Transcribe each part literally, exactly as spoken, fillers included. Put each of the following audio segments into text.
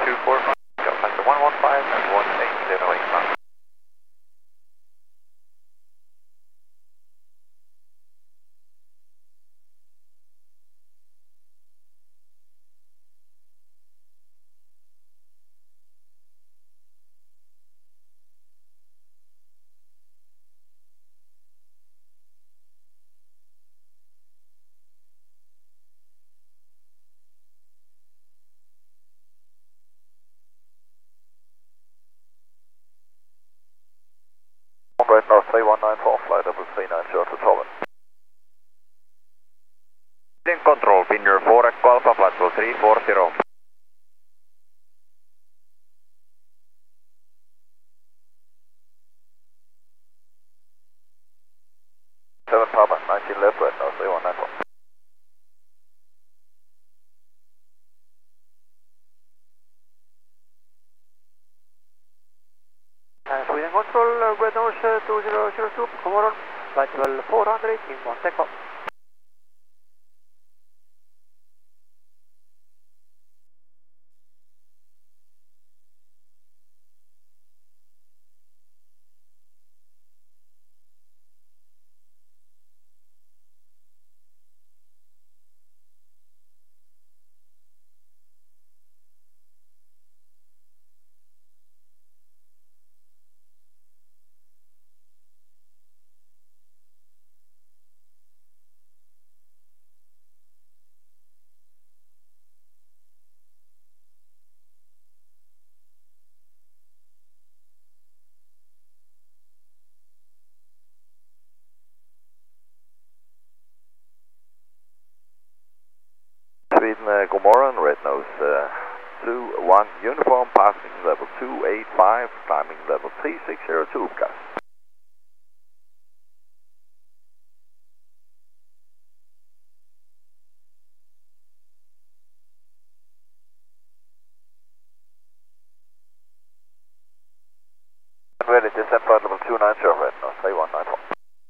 two four five, Delta one one five and one eight zero eight nine. Right now, three one nine four, flight level three nine zero to Tallinn. In control, Pinner four Echo Alpha, flight level three four zero. seven Papa, nineteen left right now, three one nine four. Uh, Sweden Control, uh, Red Nose uh, two zero zero two, Comoron, flight level four hundred in one second. Sweden, uh, Comoron, Red Nose uh, two one, uniform, passing level two eight five, climbing level three six zero two, gas. Ready, descent flight level two nine zero, Red Nose, three one nine four.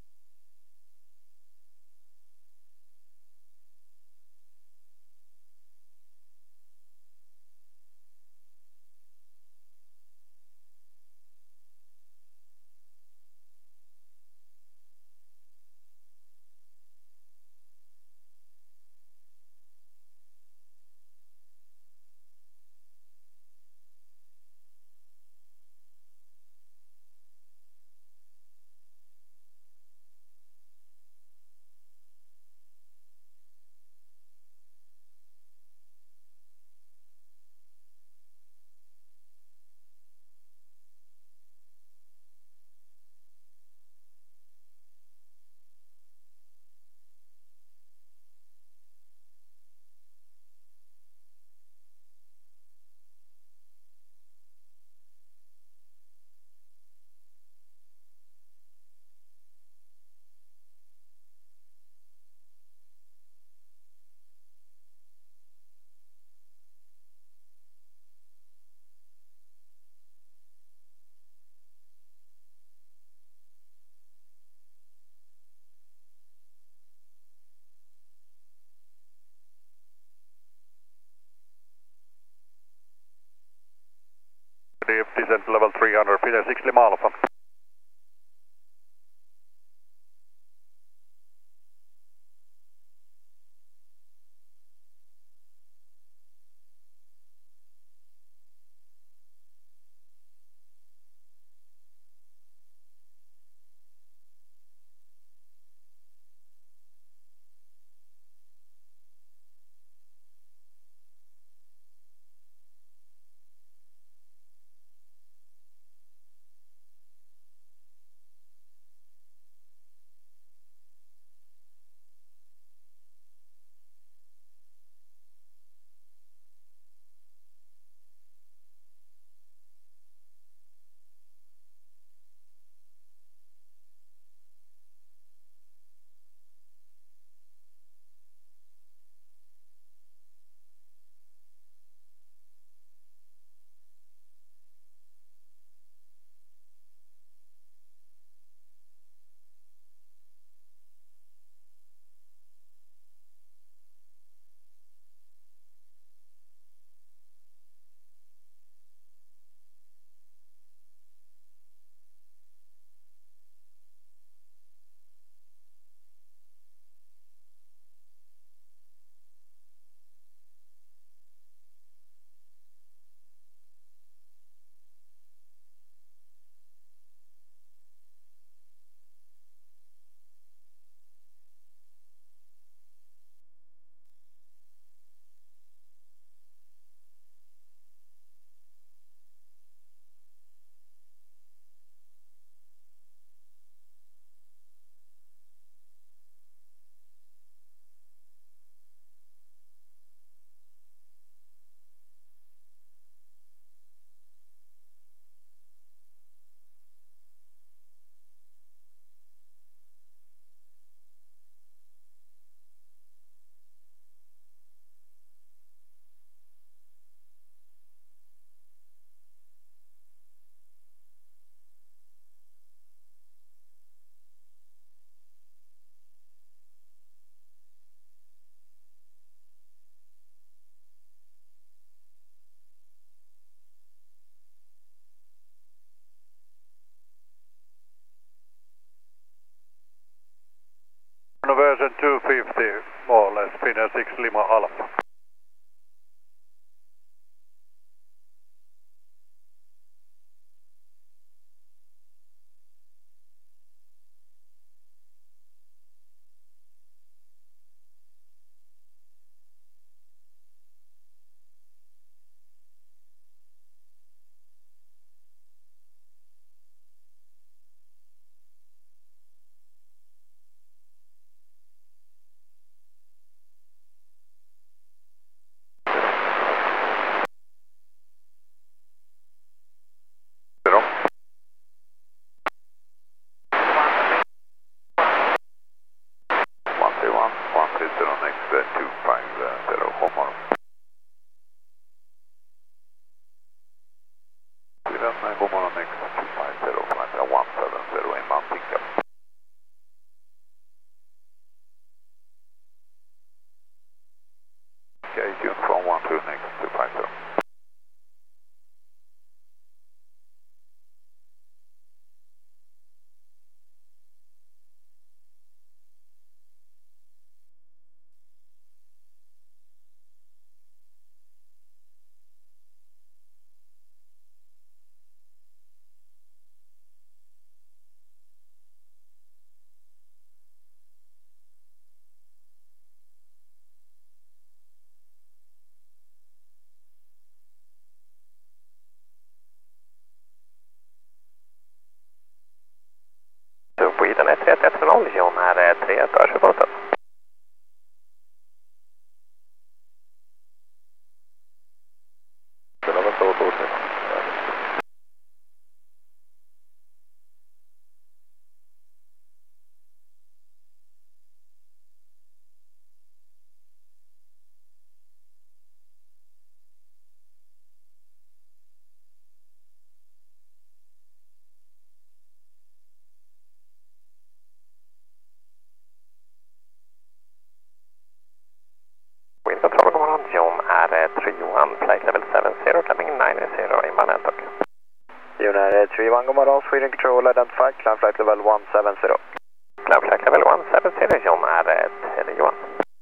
Descent level three hundred feet and six Lima Alpha. two next two five zero. Sweden ett tre ett noll, John är tre ett, hörs Det var väl så då. Window Travel God morgon, John är tre ett, flight level seven zero, coming nine zero, inbound Antok. John är tre ett, god morgon, Sweden Control, identified, climb flight level one seven zero. Climb flight level one seven zero, John är tre ett.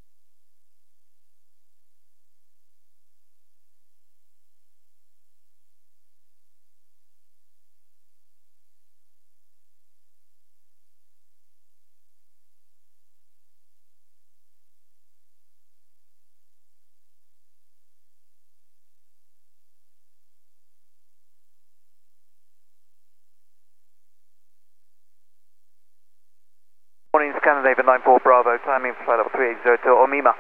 Morning, Scandinavia nine four Bravo, climbing flight level three eight zero to Omima.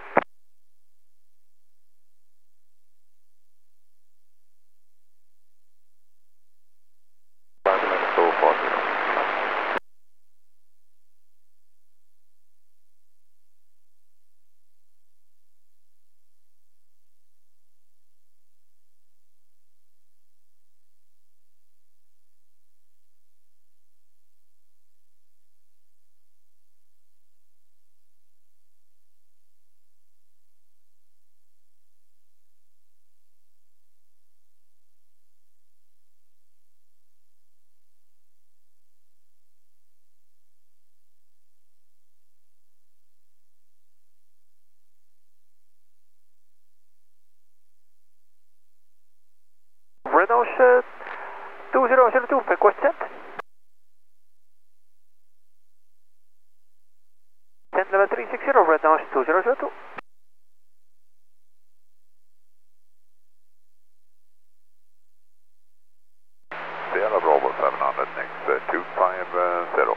Red Ocean two zero zero two, request sent. ten level three six zero, Red Ocean two zero zero two. Sierra Bravo seven hundred next uh, two five zero.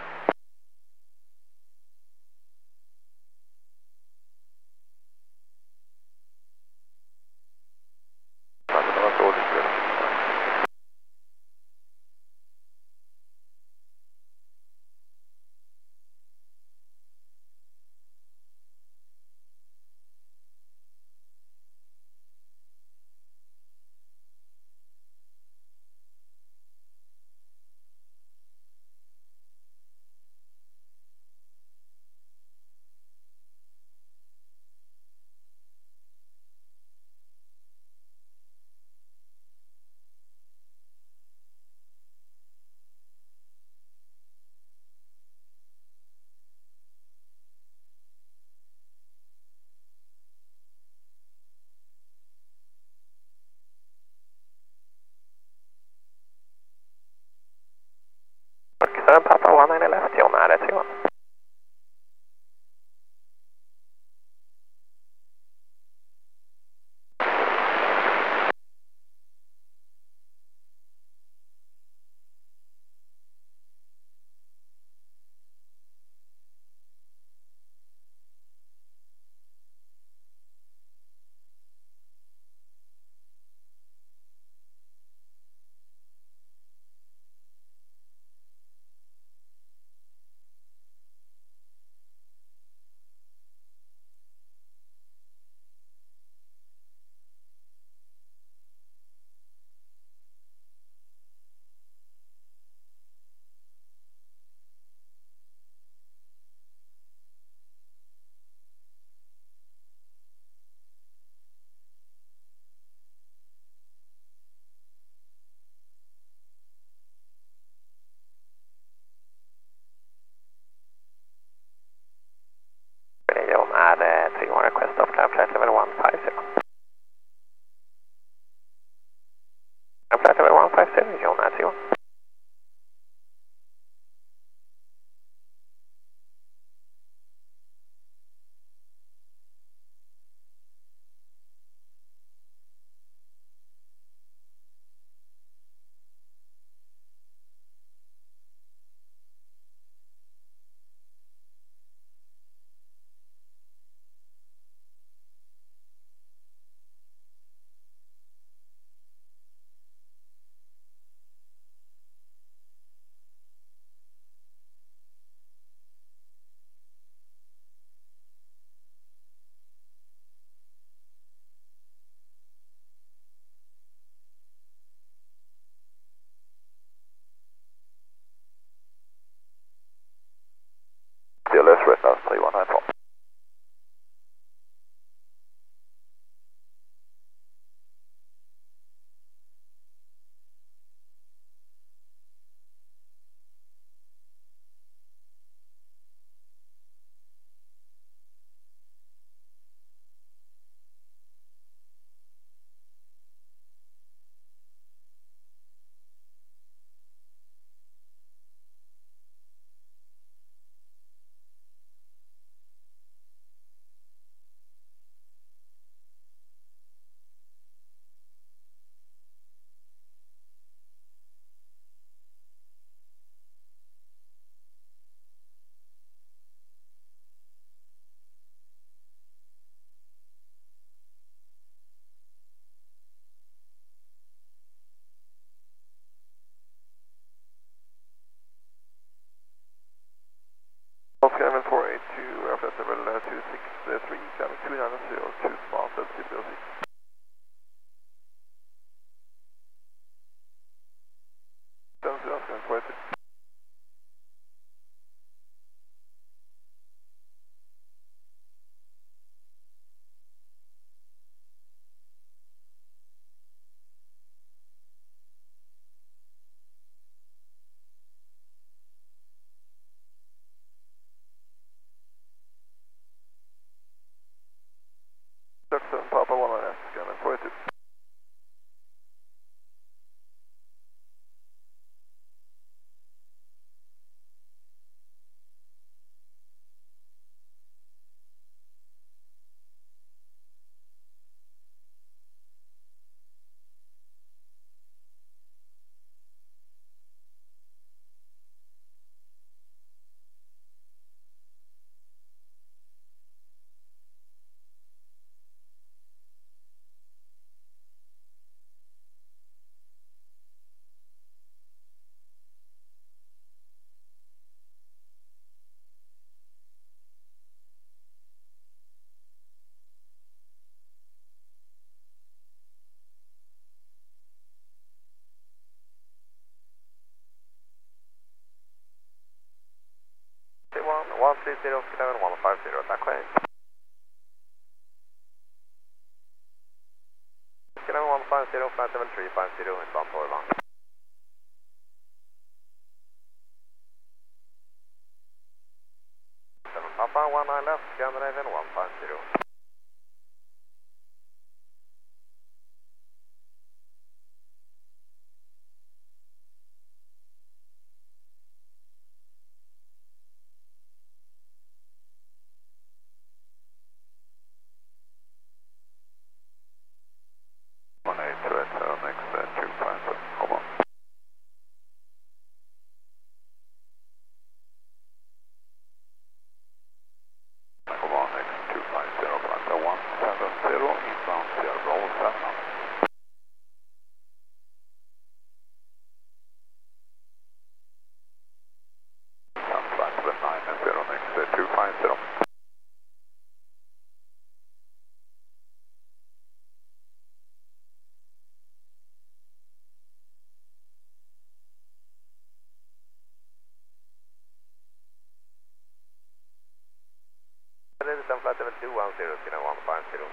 runway to uh, flight level uh, two six three, coming two nine zero, two small, that's T P O C. seven zero, going forward. Jackson, Papa one nine, coming forward. one three zero, seven one five zero, tackway. seven one five zero, flight level three five zero, inbound for one. seven Papa, one nine left, Scandinavian one five zero. one eight two eight seven, next uh, two five seven, hold on. Hold on, next two five zero, flight one seven zero, eastbound zero seven. Sun flight level nine zero, next uh, two five zero. Sun flight level two one zero, zero one five zero.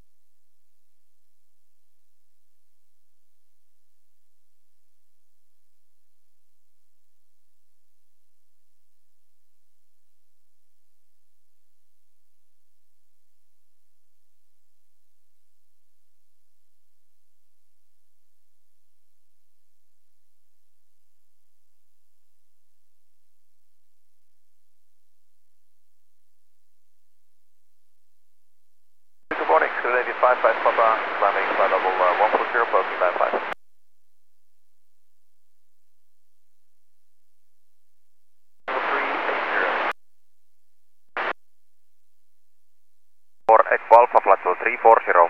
Good morning, Lady five five Papa, landing flight level uh, one four zero, approaching nine five. For Echo Alpha, flight level three four zero.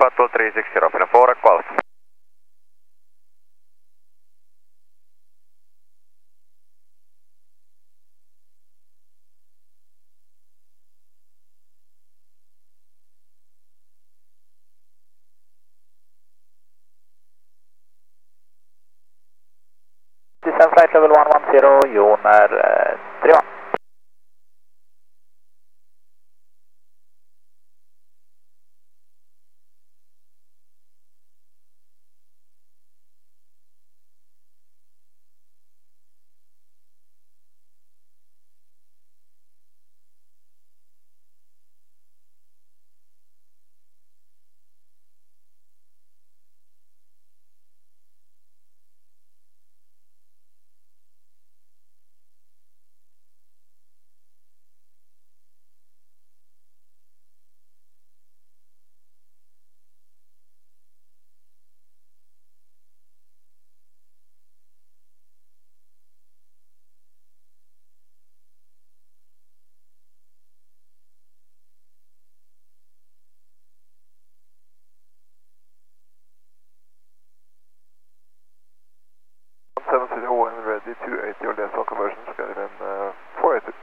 Flight three sixty, Finnair four Echo Alpha. Descend flight level one one zero, Jon är uh, tre one. seven zero and ready two eighty or less on conversion, Skyrim uh, four eighty.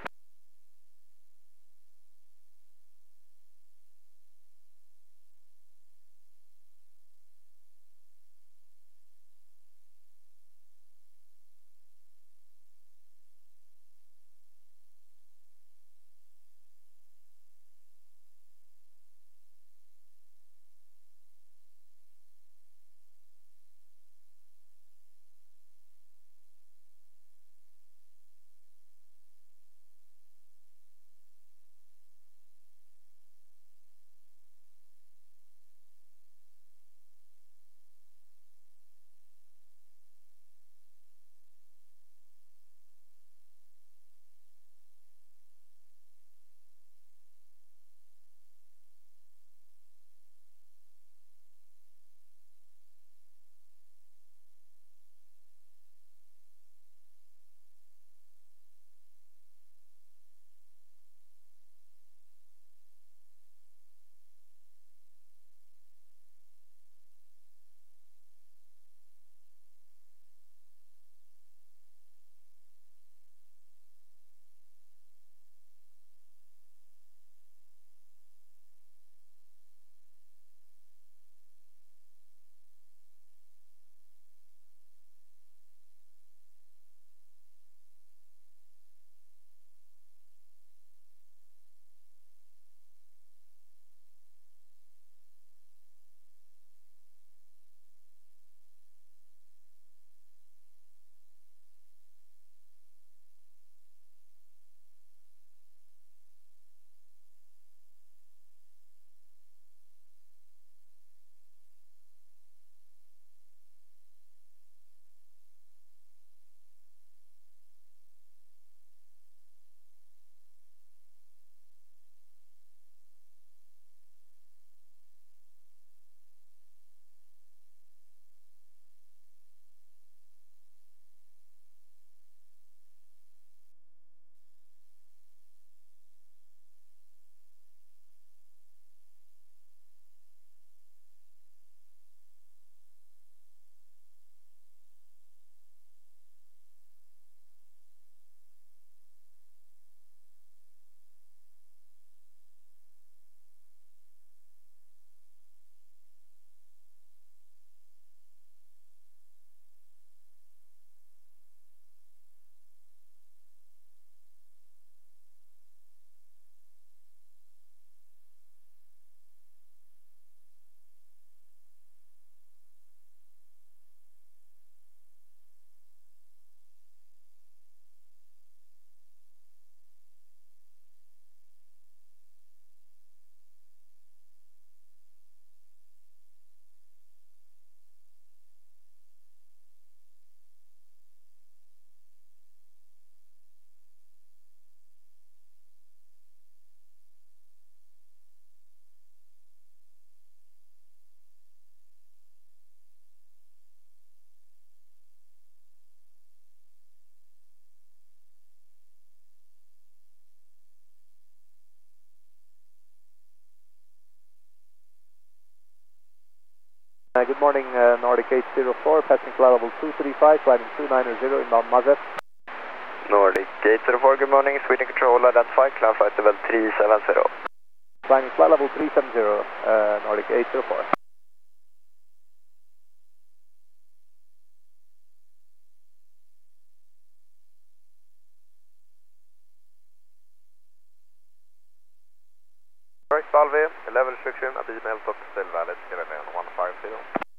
Uh, good morning, uh, Nordic eight zero four, passing flight level two three five, climbing two nine zero, inbound Mazet. Nordic eight zero four, good morning, Sweden Control, identify, climb flight level three seven zero. Climbing flight level three seven zero, uh, Nordic eight zero four. Right, Valve, level restriction, a email top still valid, Sierra Leone one five zero.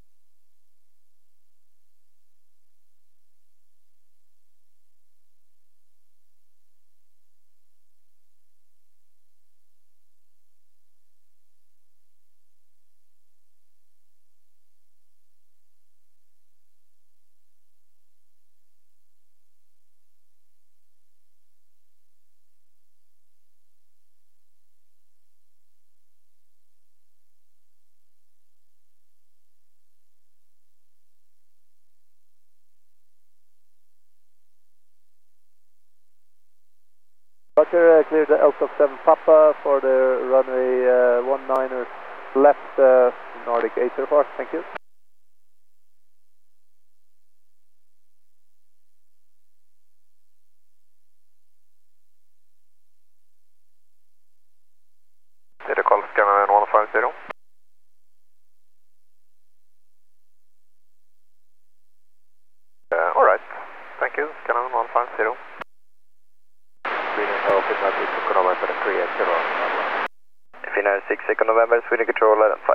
Roger, uh, clear the L T O F seven Papa for the runway uh, one niner left, uh, Nordic eight zero four, thank you. Clear call scanner one five zero. Uh, Alright, thank you, scanner one five zero. Sweden Open, Nordic November three eight zero. Finnair six second November, Sweden Control, identify.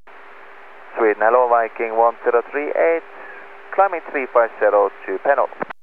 Sweden, hello Viking one zero three eight, climbing three five zero to Penol.